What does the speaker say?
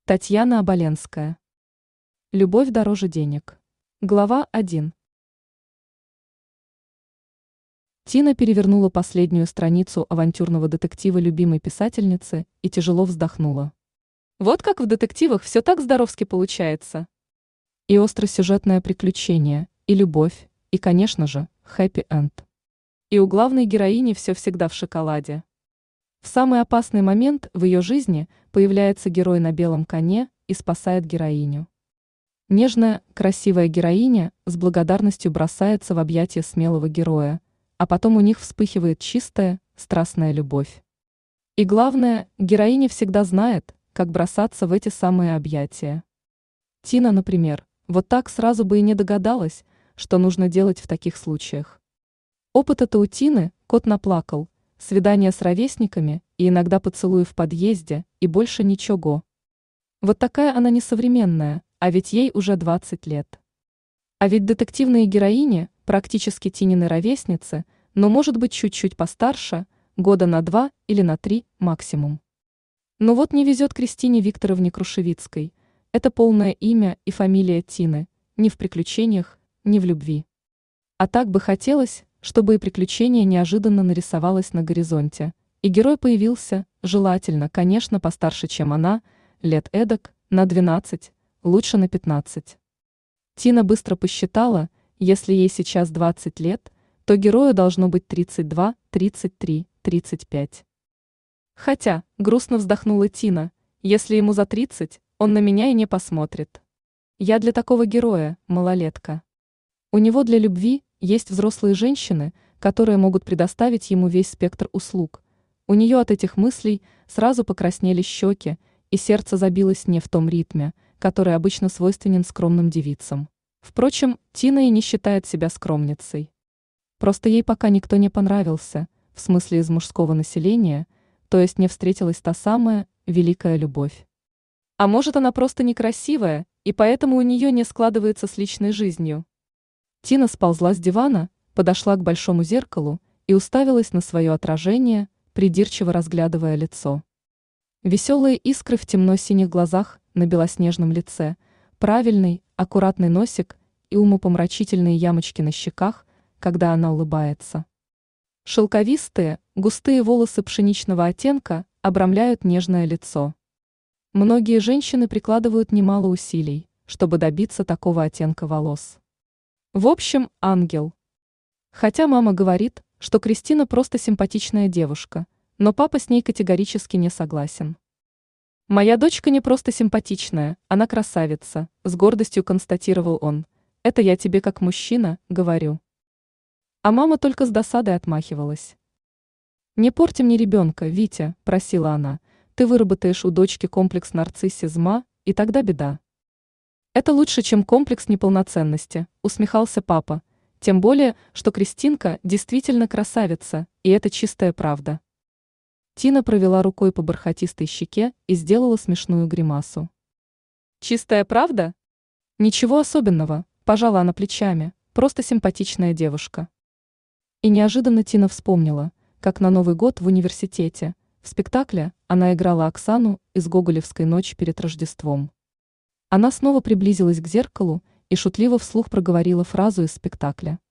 Татьяна Оболенская. Любовь дороже денег. Глава 1. Тина перевернула последнюю страницу авантюрного детектива любимой писательницы и тяжело вздохнула. Вот как в детективах все так здоровски получается. И остросюжетное приключение, и любовь, и, конечно же, хэппи-энд. И у главной героини все всегда в шоколаде. В самый опасный момент в ее жизни появляется герой на белом коне и спасает героиню. Нежная, красивая героиня с благодарностью бросается в объятия смелого героя, а потом у них вспыхивает чистая, страстная любовь. И главное, героиня всегда знает, как бросаться в эти самые объятия. Тина, например, вот так сразу бы и не догадалась, что нужно делать в таких случаях. Опыта-то у Тины кот наплакал, свидания с ровесниками и иногда поцелуи в подъезде, и больше ничего. Вот такая она несовременная, а ведь ей уже 20 лет. А ведь детективные героини практически Тинины ровесницы, но может быть чуть-чуть постарше, года на 2 или на 3 максимум. Но вот не везет Кристине Викторовне Крушевицкой. Это полное имя и фамилия Тины, ни в приключениях, ни в любви. А так бы хотелось, чтобы и приключение неожиданно нарисовалось на горизонте, и герой появился, желательно, конечно, постарше, чем она, лет эдак, на 12, лучше на 15. Тина быстро посчитала, если ей сейчас 20 лет, то герою должно быть 32, 33, 35. Хотя, грустно вздохнула Тина, если ему за 30, он на меня и не посмотрит. Я для такого героя, малолетка. У него для любви есть взрослые женщины, которые могут предоставить ему весь спектр услуг. У нее от этих мыслей сразу покраснели щеки, и сердце забилось не в том ритме, который обычно свойственен скромным девицам. Впрочем, Тина и не считает себя скромницей. Просто ей пока никто не понравился, в смысле из мужского населения, то есть не встретилась та самая великая любовь. А может, она просто некрасивая, и поэтому у нее не складывается с личной жизнью. Тина сползла с дивана, подошла к большому зеркалу и уставилась на свое отражение, придирчиво разглядывая лицо. Веселые искры в темно-синих глазах на белоснежном лице, правильный, аккуратный носик и умопомрачительные ямочки на щеках, когда она улыбается. Шелковистые, густые волосы пшеничного оттенка обрамляют нежное лицо. Многие женщины прикладывают немало усилий, чтобы добиться такого оттенка волос. В общем, ангел. Хотя мама говорит, что Кристина просто симпатичная девушка, но папа с ней категорически не согласен. «Моя дочка не просто симпатичная, она красавица», с гордостью констатировал он. «Это я тебе как мужчина говорю». А мама только с досадой отмахивалась. «Не порти мне ребенка, Витя», – просила она. «Ты выработаешь у дочки комплекс нарциссизма, и тогда беда». «Это лучше, чем комплекс неполноценности», – усмехался папа. «Тем более, что Кристинка действительно красавица, и это чистая правда». Тина провела рукой по бархатистой щеке и сделала смешную гримасу. «Чистая правда?» «Ничего особенного», – пожала она плечами, – «просто симпатичная девушка». И неожиданно Тина вспомнила, как на Новый год в университете, в спектакле, она играла Оксану из «Гоголевской ночи перед Рождеством». Она снова приблизилась к зеркалу и шутливо вслух проговорила фразу из спектакля.